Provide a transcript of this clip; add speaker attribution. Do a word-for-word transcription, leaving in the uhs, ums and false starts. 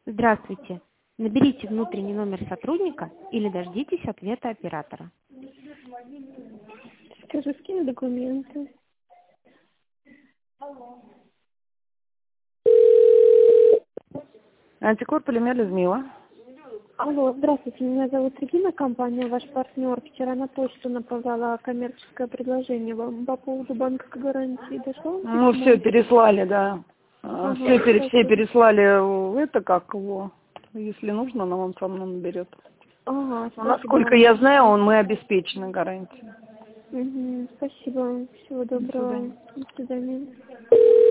Speaker 1: Здравствуйте. Наберите внутренний номер сотрудника или дождитесь ответа оператора.
Speaker 2: Скажи, скинь документы.
Speaker 3: Антикор Полимер Людмила.
Speaker 2: Алло, здравствуйте, меня зовут Регина, компания «Ваш партнер». Вчера на почту направляла коммерческое предложение вам по поводу банковской гарантии. Дошло?
Speaker 3: Ну, все переслали, да.
Speaker 2: Ага,
Speaker 3: все, пере, все
Speaker 2: спасибо.
Speaker 3: переслали, в это как его. Если нужно, она вам сам наберет.
Speaker 2: Ага,
Speaker 3: Но,
Speaker 2: спасибо
Speaker 3: насколько
Speaker 2: вам.
Speaker 3: я знаю, он, мы обеспечены гарантией.
Speaker 2: Угу, спасибо. Всего
Speaker 3: До
Speaker 2: доброго.
Speaker 3: свидания.
Speaker 2: До свидания.